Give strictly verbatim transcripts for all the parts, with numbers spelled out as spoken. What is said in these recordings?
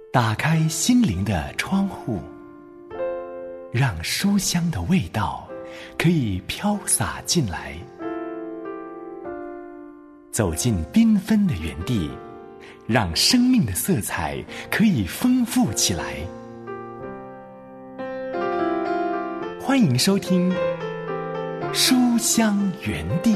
打开心灵的窗户，让书香的味道可以飘洒进来。走进缤纷的园地，让生命的色彩可以丰富起来。欢迎收听书香园地。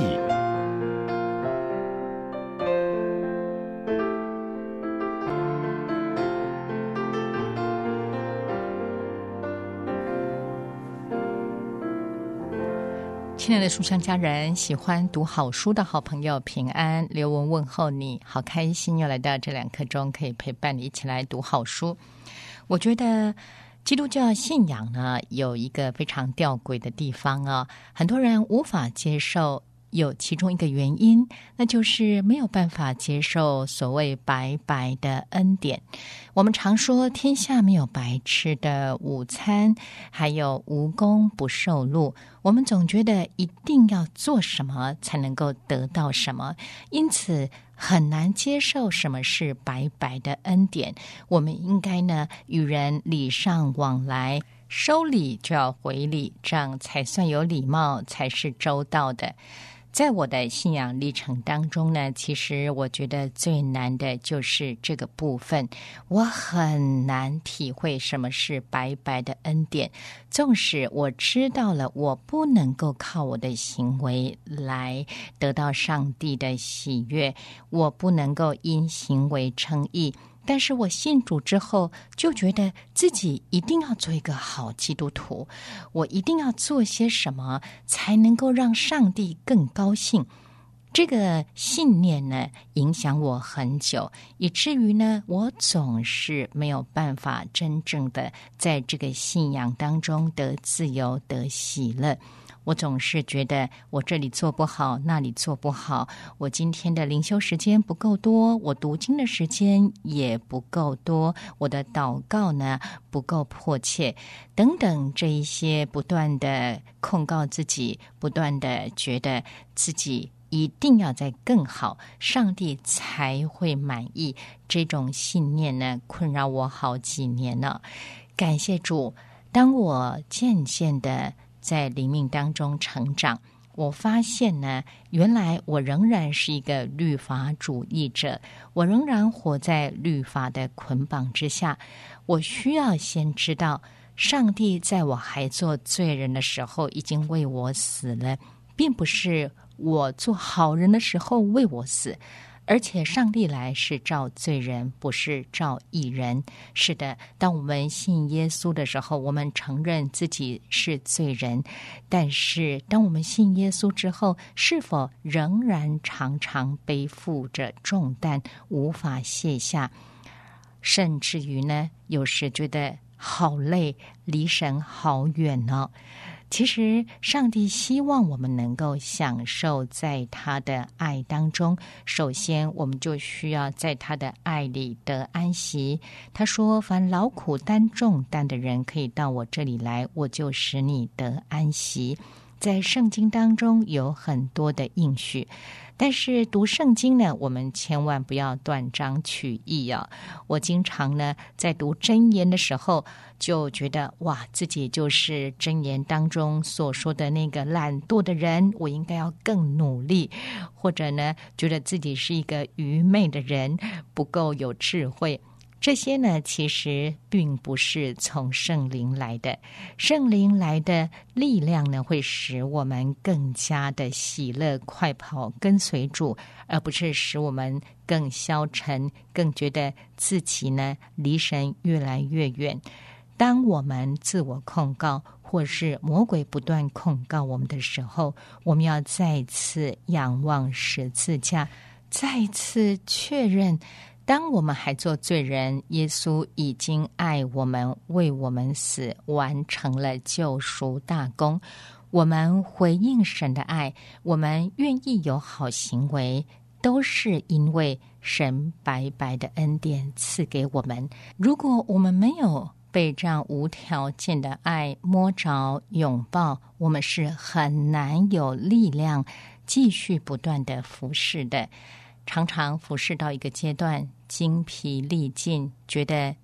亲爱的书香家人，喜欢读好书的好朋友平安，刘文问候你，好开心又来到这两刻钟，可以陪伴你一起来读好书。我觉得基督教信仰呢，有一个非常吊诡的地方啊，很多人无法接受，有其中一个原因，那就是没有办法接受所谓白白的恩典。我们常说天下没有白吃的午餐，还有无功不受禄，我们总觉得一定要做什么才能够得到什么，因此很难接受什么是白白的恩典。我们应该呢与人礼尚往来，收礼就要回礼，这样才算有礼貌，才是周到的。在我的信仰历程当中呢，其实我觉得最难的就是这个部分，我很难体会什么是白白的恩典。纵使我知道了我不能够靠我的行为来得到上帝的喜悦，我不能够因行为称义，但是我信主之后就觉得自己一定要做一个好基督徒，我一定要做些什么才能够让上帝更高兴。这个信念呢影响我很久，以至于呢我总是没有办法真正的在这个信仰当中得自由得喜乐。我总是觉得我这里做不好，那里做不好，我今天的灵修时间不够多，我读经的时间也不够多，我的祷告呢不够迫切，等等，这一些不断的控告自己，不断的觉得自己一定要再更好，上帝才会满意，这种信念呢困扰我好几年了。感谢主，当我渐渐的在灵命当中成长，我发现呢，原来我仍然是一个律法主义者，我仍然活在律法的捆绑之下。我需要先知道，上帝在我还做罪人的时候已经为我死了，并不是我做好人的时候为我死，而且上帝来是照罪人，不是照义人。是的，当我们信耶稣的时候，我们承认自己是罪人，但是当我们信耶稣之后，是否仍然常常背负着重担，无法卸下，甚至于呢，有时觉得好累，离神好远哦。其实上帝希望我们能够享受在他的爱当中，首先我们就需要在他的爱里得安息。他说，凡劳苦担重担的人可以到我这里来，我就使你得安息。在圣经当中有很多的应许，但是读圣经呢，我们千万不要断章取义啊！我经常呢在读箴言的时候，就觉得哇，自己就是箴言当中所说的那个懒惰的人，我应该要更努力，或者呢，觉得自己是一个愚昧的人，不够有智慧。这些呢，其实并不是从圣灵来的。圣灵来的力量呢，会使我们更加的喜乐，快跑跟随主，而不是使我们更消沉，更觉得自己呢离神越来越远。当我们自我控告，或是魔鬼不断控告我们的时候，我们要再次仰望十字架，再次确认，当我们还做罪人，耶稣已经爱我们，为我们死，完成了救赎大功。我们回应神的爱，我们愿意有好行为，都是因为神白白的恩典赐给我们。如果我们没有被这样无条件的爱摸着拥抱，我们是很难有力量继续不断的服侍的。常常服侍到一个阶段，精疲力尽，觉得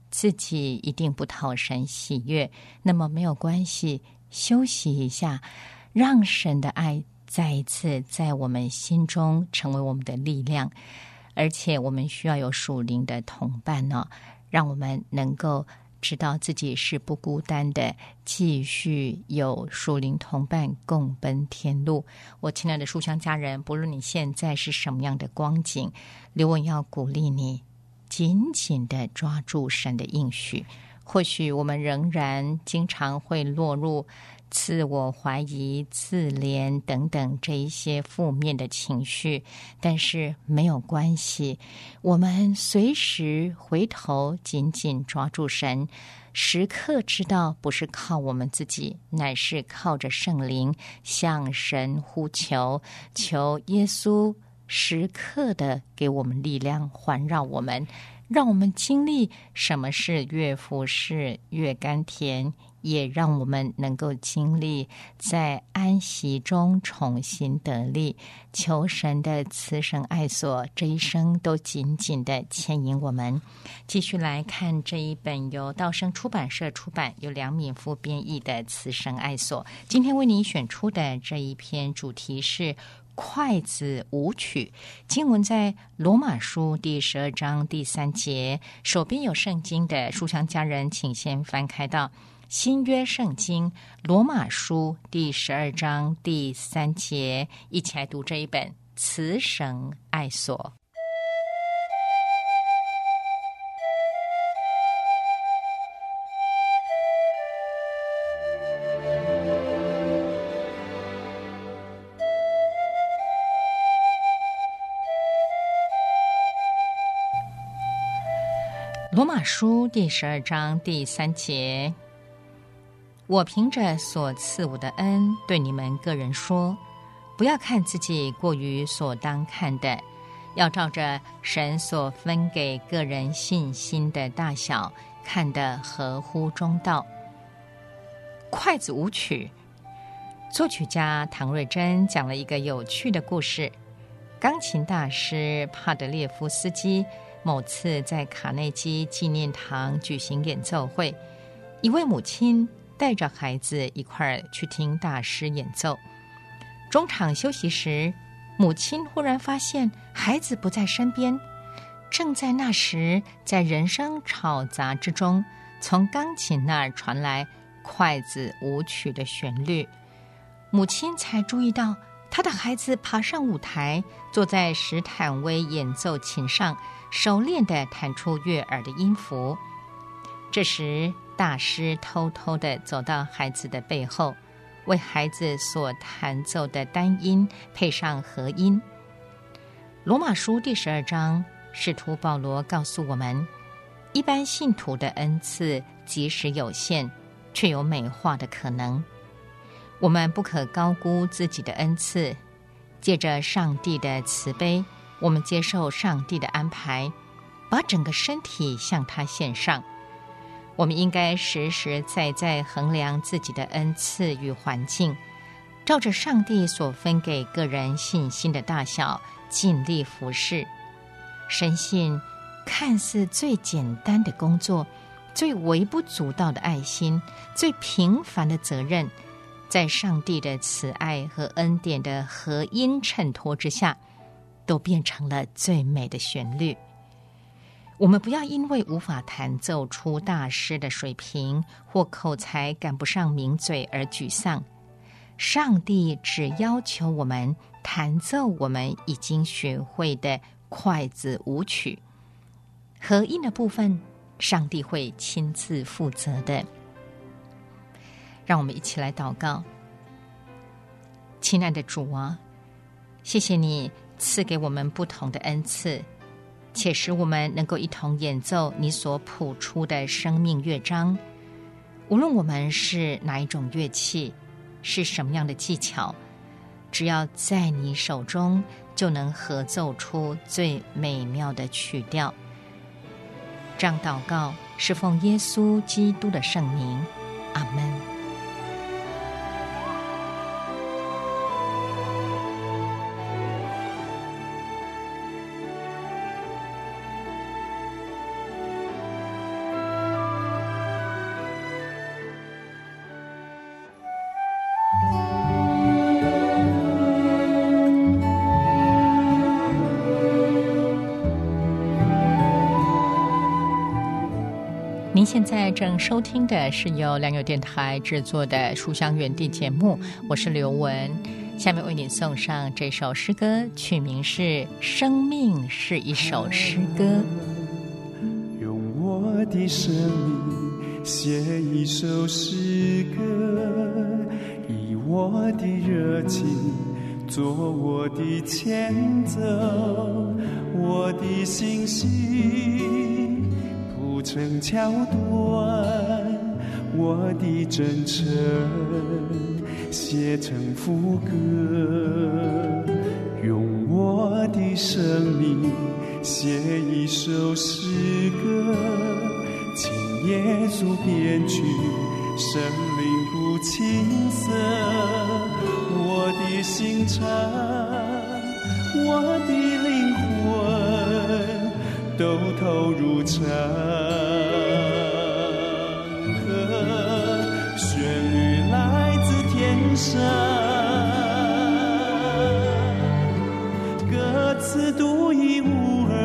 自己一定不讨神喜悦，那么没有关系，休息一下，让神的爱再一次在我们心中成为我们的力量。而且我们需要有属灵的同伴呢、哦，让我们能够知道自己是不孤单的，继续有属灵同伴共奔天路。我亲爱的书香家人，不论你现在是什么样的光景，刘文要鼓励你紧紧地抓住神的应许。或许我们仍然经常会落入自我怀疑、自怜等等这一些负面的情绪，但是没有关系，我们随时回头紧紧抓住神，时刻知道不是靠我们自己，乃是靠着圣灵向神呼求，求耶稣时刻的给我们力量，环绕我们，让我们经历什么是越服侍越甘甜，也让我们能够经历在安息中重新得力。求神的慈神爱所这一生都紧紧的牵引我们。继续来看这一本由道生出版社出版，由梁敏夫编译的慈神爱所。今天为你选出的这一篇主题是筷子舞曲，经文在罗马书第十二章第三节。手边有圣经的书香家人，请先翻开到新约圣经罗马书第十二章第三节，一起来读这一本慈神爱所。罗马书第十二章第三节，我凭着所赐我的恩，对你们个人说，不要看自己过于所当看的，要照着神所分给个人信心的大小，看得合乎中道。筷子舞曲，作曲家唐瑞珍讲了一个有趣的故事。钢琴大师帕德列夫斯基某次在卡内基纪念堂举行演奏会，一位母亲带着孩子一块儿去听大师演奏。中场休息时，母亲忽然发现孩子不在身边。正在那时，在人声吵杂之中，从钢琴那儿传来筷子舞曲的旋律。母亲才注意到，她的孩子爬上舞台，坐在史坦威演奏琴上，熟练地弹出悦耳的音符。这时，大师偷偷地走到孩子的背后，为孩子所弹奏的单音配上和音。罗马书第十二章，使徒保罗告诉我们，一般信徒的恩赐即使有限，却有美化的可能。我们不可高估自己的恩赐，借着上帝的慈悲，我们接受上帝的安排，把整个身体向他献上。我们应该实实在在衡量自己的恩赐与环境，照着上帝所分给个人信心的大小，尽力服侍。深信看似最简单的工作，最微不足道的爱心，最平凡的责任，在上帝的慈爱和恩典的合音衬托之下，都变成了最美的旋律。我们不要因为无法弹奏出大师的水平，或口才赶不上名嘴而沮丧。上帝只要求我们弹奏我们已经学会的筷子舞曲，合音的部分，上帝会亲自负责的。让我们一起来祷告。亲爱的主啊，谢谢你赐给我们不同的恩赐，且使我们能够一同演奏你所谱出的生命乐章。无论我们是哪一种乐器，是什么样的技巧，只要在你手中，就能合奏出最美妙的曲调。这样祷告是奉耶稣基督的圣名，阿们。 您现在正收听的是由良友电台制作的书香园地节目，我是刘雯。下面为您送上这首诗歌，曲名是《生命是一首诗歌》。 用我的生命写一首诗歌，以我的热情做我的前奏，我的信心铺成桥段，我的真诚写成副歌，用我的生命写一首诗歌，请耶稣编曲，神灵不青涩，我的心肠，我的灵魂都投入唱歌，旋律来自天上，歌词独一无二，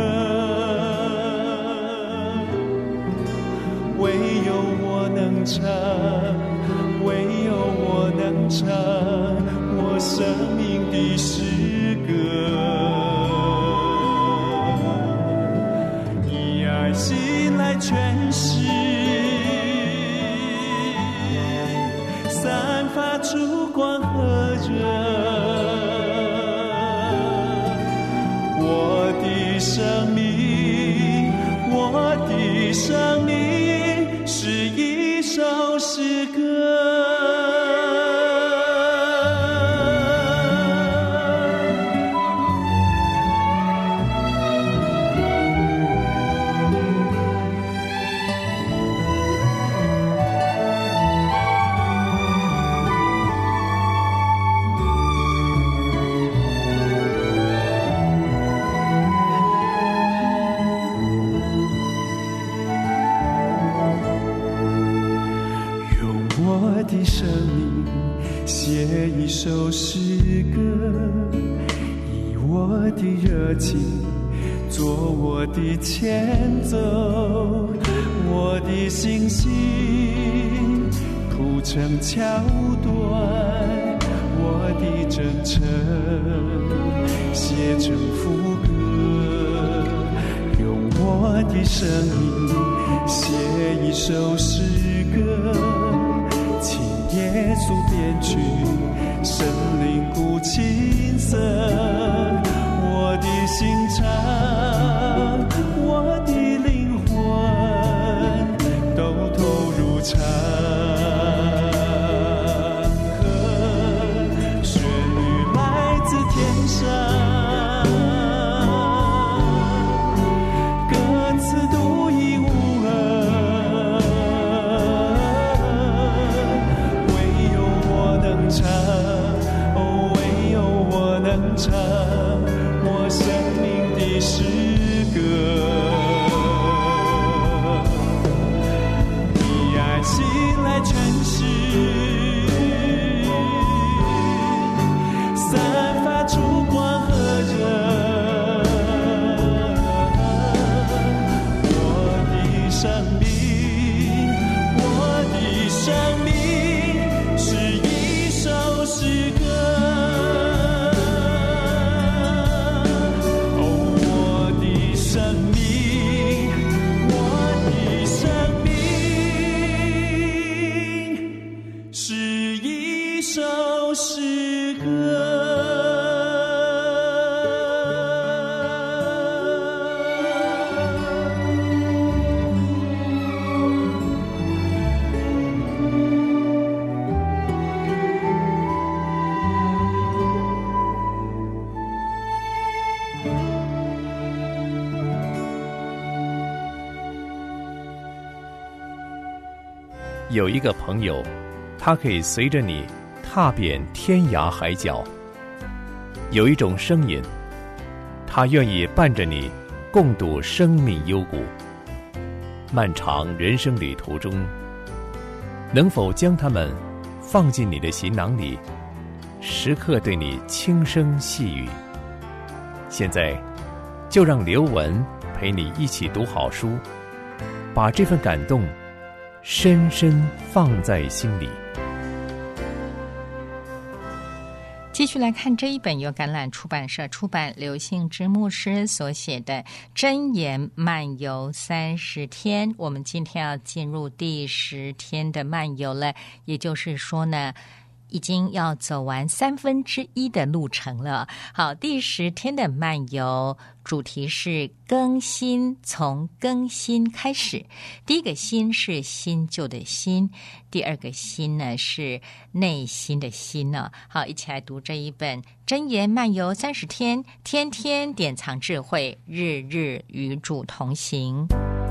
唯有我能唱，唯有我能唱我生命的诗歌，以爱心来诠释，散发出光和热，我的生命，我的生命是一首诗歌。写一首诗歌，以我的热情做我的前奏，我的信心铺成桥段，我的真诚写成副歌，用我的生命写一首诗歌，耶稣编曲，神灵不青涩，我的心肠，我的灵魂都投入唱歌，旋律来自天上，歌词独一无二，唱，哦，唯有我能唱我生命的诗歌，以爱心来诠释，散发出光和热，我的生命，我的生命是一首诗歌，哦，我的生命，我的生命是一首诗歌。 有一个朋友，他可以随着你踏遍天涯海角。有一种声音，他愿意伴着你共度生命幽谷。漫长人生旅途中，能否将他们放进你的行囊里，时刻对你轻声细语？现在就让刘雯陪你一起读好书， 把这份感动深深放在心里。 继续来看这一本由橄榄出版社出版、刘信之牧师所写的《箴言漫游三十天》。我们今天要进入第十天的漫游了，也就是说呢，已经要走完三分之一的路程了。好，第十天的漫游主题是更新，从更新开始。第一个新是新旧的新，第二个新呢是内心的心呢。好，一起来读这一本箴言漫游三十天，天天典藏智慧，日日与主同行。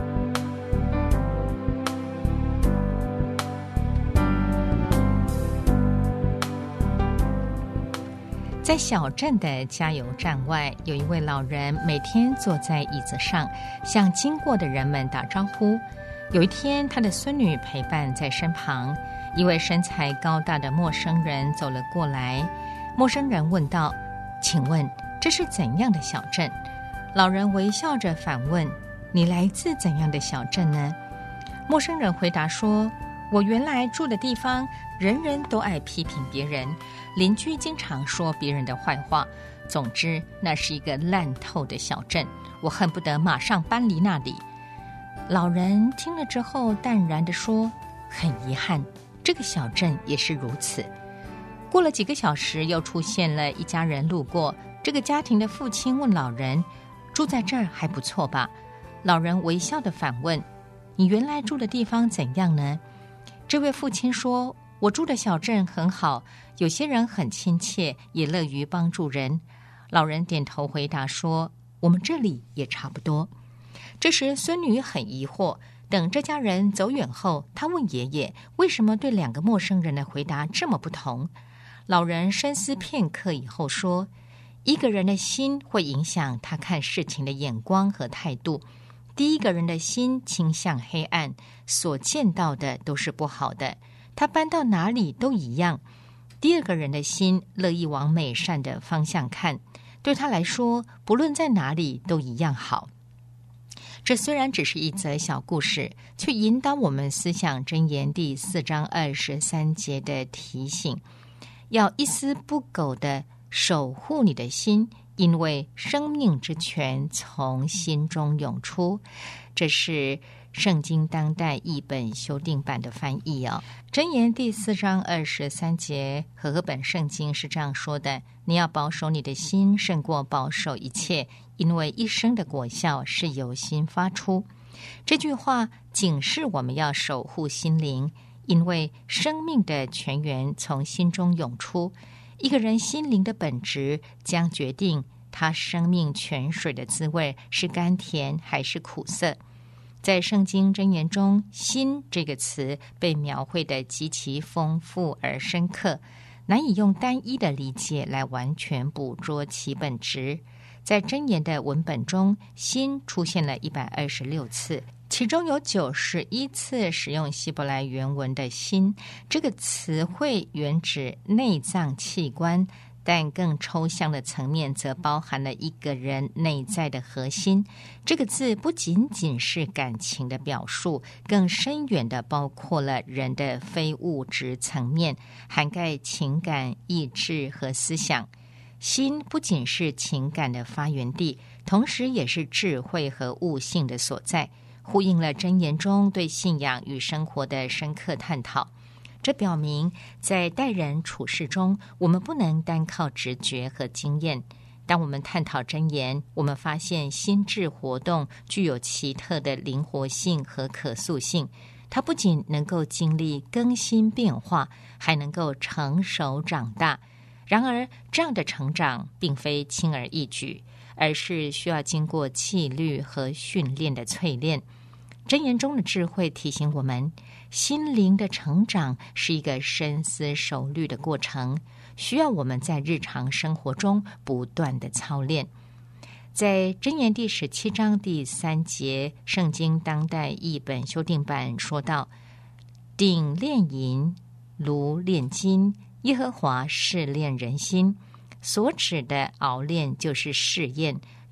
在小镇的加油站外，有一位老人每天坐在椅子上，向经过的人们打招呼。有一天，他的孙女陪伴在身旁，一位身材高大的陌生人走了过来。陌生人问道：“请问这是怎样的小镇？”老人微笑着反问：“你来自怎样的小镇呢？”陌生人回答说：“我原来住的地方，人人都爱批评别人，邻居经常说别人的坏话。总之，那是一个烂透的小镇，我恨不得马上搬离那里。”老人听了之后淡然地说：“很遗憾，这个小镇也是如此。”过了几个小时，又出现了一家人路过。这个家庭的父亲问老人：“住在这儿还不错吧？”老人微笑地反问：“你原来住的地方怎样呢？”这位父亲说：“我住的小镇很好，有些人很亲切，也乐于帮助人。”老人点头回答说：“我们这里也差不多。”这时孙女很疑惑，等这家人走远后，她问爷爷为什么对两个陌生人的回答这么不同。老人深思片刻以后说：“一个人的心会影响他看事情的眼光和态度。第一个人的心倾向黑暗，所见到的都是不好的，他搬到哪里都一样。第二个人的心乐意往美善的方向看，对他来说，不论在哪里都一样好。”这虽然只是一则小故事，却引导我们思想箴言第四章二十三节的提醒，要一丝不苟地守护你的心，因为生命之泉从心中涌出。这是圣经当代译本修订版的翻译哦。箴言第四章二十三节和合本圣经是这样说的：“你要保守你的心，胜过保守一切，因为一生的果效是由心发出。”这句话警示我们要守护心灵，因为生命的泉源从心中涌出。一个人心灵的本质将决定他生命泉水的滋味是甘甜还是苦涩。在圣经箴言中，心这个词被描绘得极其丰富而深刻，难以用单一的理解来完全捕捉其本质。在箴言的文本中，心出现了一百二十六次，其中有九十一次使用希伯来原文的心。这个词汇原指内脏器官，但更抽象的层面则包含了一个人内在的核心。这个字不仅仅是感情的表述，更深远地包括了人的非物质层面，涵盖情感、意志和思想。心不仅是情感的发源地，同时也是智慧和悟性的所在，呼应了箴言中对信仰与生活的深刻探讨。这表明在待人处事中，我们不能单靠直觉和经验。当我们探讨箴言，我们发现心智活动具有奇特的灵活性和可塑性。它不仅能够经历更新变化，还能够成熟长大。然而，这样的成长并非轻而易举，而是需要经过纪律和训练的淬炼。箴言中的智慧提醒我们，心灵的成长是一个深思熟虑的过程，需要我们在日常生活中不断的操练。在箴言第十七章第三节，圣经当代译本修订版说道：“鼎炼银，炉炼金，耶和华试炼人心。”所指的熬炼就是试验，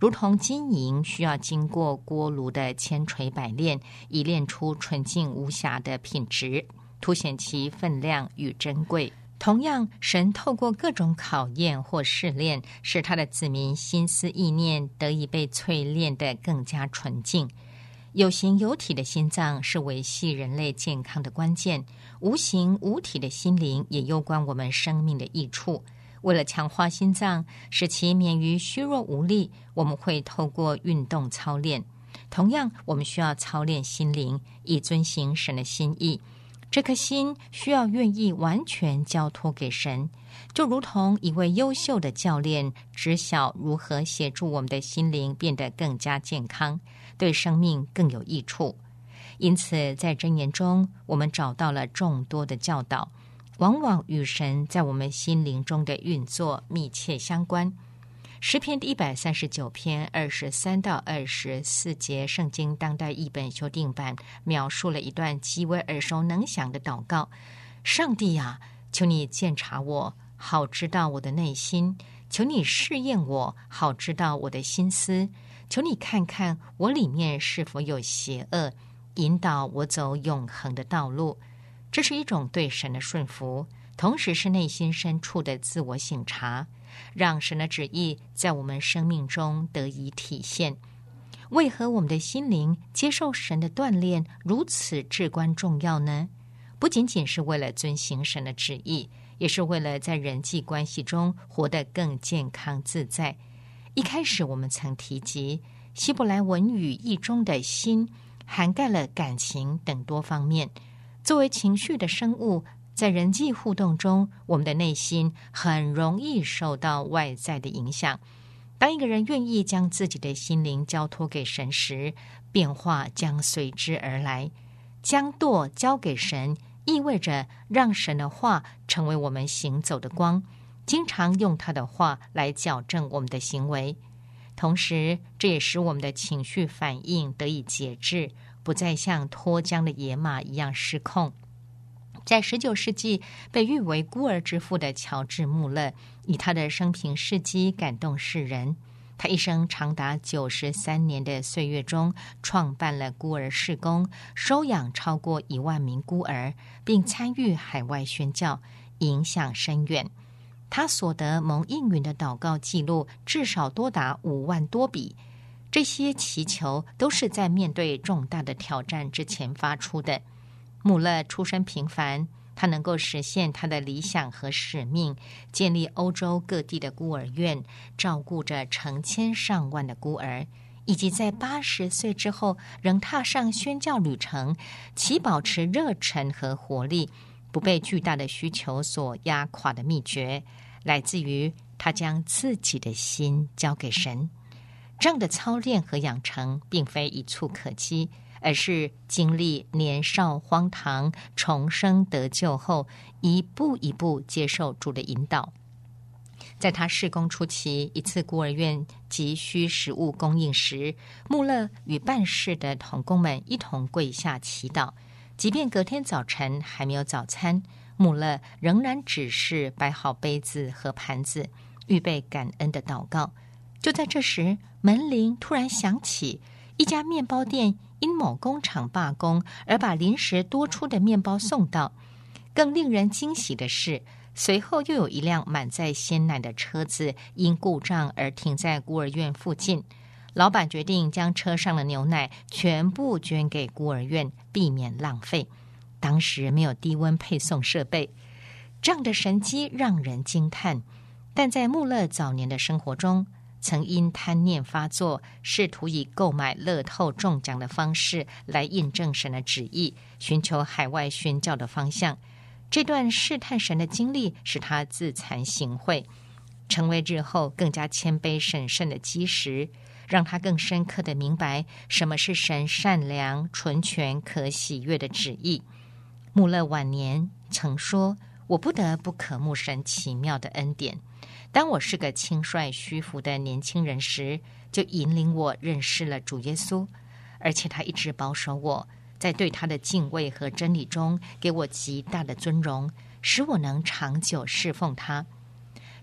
如同金银需要经过锅炉的千锤百炼，以炼出纯净无瑕的品质，凸显其分量与珍贵。同样，神透过各种考验或试炼，使他的子民心思意念得以被淬炼得更加纯净。有形有体的心脏是维系人类健康的关键，无形无体的心灵也攸关我们生命的益处。为了强化心脏，使其免于虚弱无力，我们会透过运动操练。同样，我们需要操练心灵，以遵行神的心意。这颗心需要愿意完全交托给神，就如同一位优秀的教练知晓如何协助我们的心灵变得更加健康，对生命更有益处。因此，在箴言中，我们找到了众多的教导，往往与神在我们心灵中的运作密切相关。诗篇第一百三十九篇二十三到二十四节，圣经当代译本修订版描述了一段极为耳熟能详的祷告：上帝啊，求你鉴察我，好知道我的内心；求你试验我，好知道我的心思；求你看看我里面是否有邪恶，引导我走永恒的道路。这是一种对神的顺服，同时是内心深处的自我省察，让神的旨意在我们生命中得以体现。为何我们的心灵接受神的锻炼如此至关重要呢？不仅仅是为了遵行神的旨意，也是为了在人际关系中活得更健康自在。一开始我们曾提及，希伯来文语义中的心涵盖了感情等多方面。作为情绪的生物，在人际互动中，我们的内心很容易受到外在的影响。当一个人愿意将自己的心灵交托给神时，变化将随之而来。将舵交给神，意味着让神的话成为我们行走的光，经常用他的话来矫正我们的行为。同时，这也使我们的情绪反应得以节制，不再像脱缰的野马一样失控。在十九世纪被誉为孤儿之父的乔治·穆勒，以他的生平事迹感动世人。他一生长达九十三年的岁月中，创办了孤儿事工，收养超过一万名孤儿，并参与海外宣教，影响深远。他所得蒙应允的祷告记录至少多达五万多笔，这些祈求都是在面对重大的挑战之前发出的。穆勒出身平凡，他能够实现他的理想和使命，建立欧洲各地的孤儿院，照顾着成千上万的孤儿，以及在八十岁之后仍踏上宣教旅程，其保持热忱和活力，不被巨大的需求所压垮的秘诀，来自于他将自己的心交给神。这样的操练和养成并非一蹴可及，而是经历年少荒唐、重生得救后，一步一步接受主的引导。在他事工初期，一次孤儿院急需食物供应时，穆勒与办事的同工们一同跪下祈祷。即便隔天早晨还没有早餐，穆勒仍然只是摆好杯子和盘子，预备感恩的祷告。就在这时，门铃突然响起，一家面包店因某工厂罢工而把临时多出的面包送到。更令人惊喜的是，随后又有一辆满载鲜奶的车子因故障而停在孤儿院附近。老板决定将车上的牛奶全部捐给孤儿院，避免浪费。当时没有低温配送设备，这样的神迹让人惊叹。但在穆勒早年的生活中，曾因贪念发作，试图以购买乐透中奖的方式来印证神的旨意，寻求海外宣教的方向。这段试探神的经历使他自惭形秽，成为日后更加谦卑审慎的基石，让他更深刻地明白什么是神善良、纯全、可喜悦的旨意。穆勒晚年曾说：“我不得不渴慕神奇妙的恩典。当我是个轻率虚浮的年轻人时，就引领我认识了主耶稣，而且他一直保守我，在对他的敬畏和真理中给我极大的尊荣，使我能长久侍奉他。”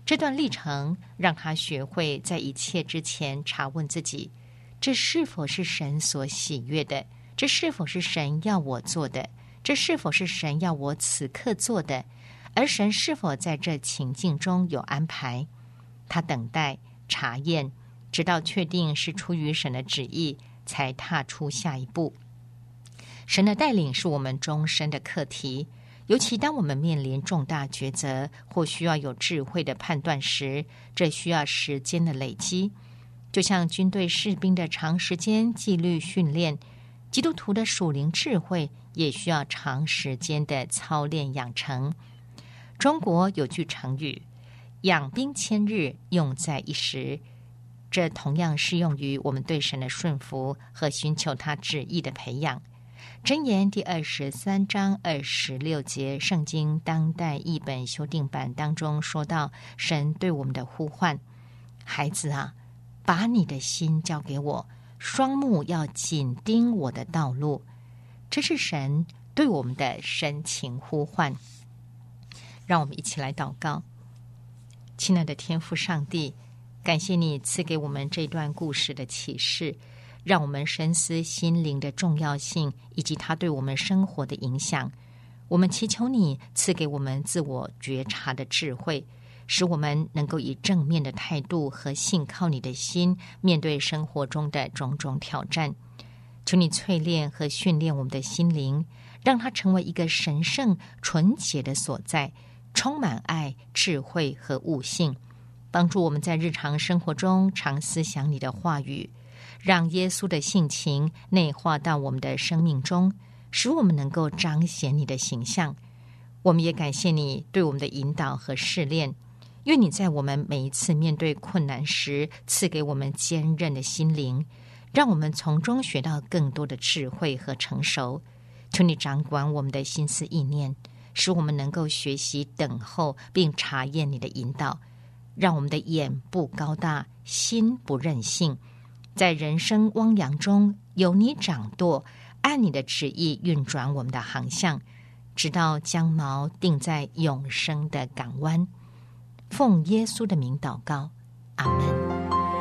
这段历程让他学会在一切之前查问自己，这是否是神所喜悦的？这是否是神要我做的？这是否是神要我此刻做的？而神是否在这情境中有安排？他等待查验，直到确定是出于神的旨意，才踏出下一步。神的带领是我们终身的课题，尤其当我们面临重大抉择或需要有智慧的判断时，这需要时间的累积。就像军队士兵的长时间纪律训练，基督徒的属灵智慧也需要长时间的操练养成。中国有句成语，养兵千日，用在一时，这同样适用于我们对神的顺服和寻求他旨意的培养。箴言第二十三章二十六节，圣经当代译本修订版当中说到，神对我们的呼唤：孩子啊，把你的心交给我，双目要紧盯我的道路。这是神对我们的深情呼唤。让我们一起来祷告。亲爱的天父上帝，感谢你赐给我们这段故事的启示，让我们深思心灵的重要性以及它对我们生活的影响。我们祈求你赐给我们自我觉察的智慧，使我们能够以正面的态度和信靠你的心面对生活中的种种挑战。求你淬炼和训练我们的心灵，让它成为一个神圣纯洁的所在，充满爱、智慧和悟性，帮助我们在日常生活中常思想你的话语，让耶稣的性情内化到我们的生命中，使我们能够彰显你的形象。我们也感谢你对我们的引导和试炼，愿你在我们每一次面对困难时赐给我们坚韧的心灵，让我们从中学到更多的智慧和成熟。求你掌管我们的心思意念，使我们能够学习等候并查验你的引导，让我们的眼不高大，心不任性，在人生汪洋中有你掌舵，按你的旨意运转我们的航向，直到将锚定在永生的港湾。奉耶稣的名祷告，阿们。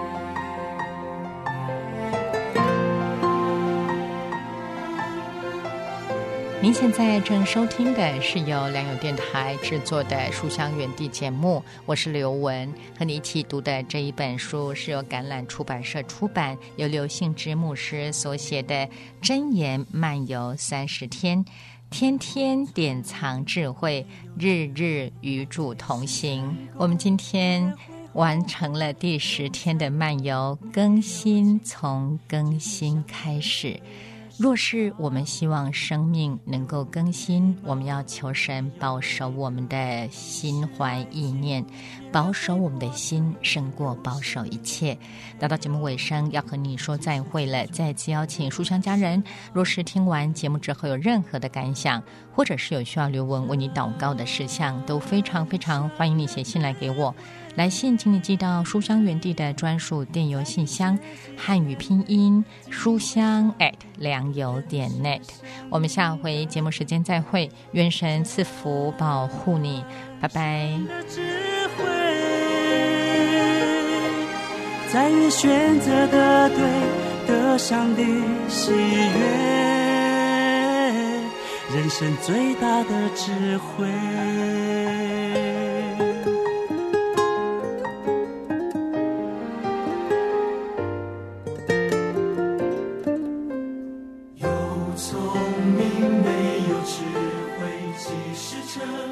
您现在正收听的是由良友电台制作的书香园地节目，我是刘文，和你一起读的这一本书是由橄榄出版社出版，由刘信之牧师所写的《箴言漫游三十天》，天天典藏智慧，日日与主同行。我们今天完成了第十天的漫游，更新从更新开始。若是我们希望生命能够更新，我们要求神保守我们的心怀意念，保守我们的心胜过保守一切。到到节目尾声，要和你说再会了，再次邀请书香家人，若是听完节目之后有任何的感想，或者是有需要刘文为你祷告的事项，都非常非常欢迎你写信来给我。来信请你寄到书香园地的专属电邮信箱，汉语拼音书香 at 良友点 net。 我们下回节目时间再会，愿神赐福保护你，拜拜。 在你选择的对，得上的喜悦，人生最大的智慧。有聪明没有智慧，即是成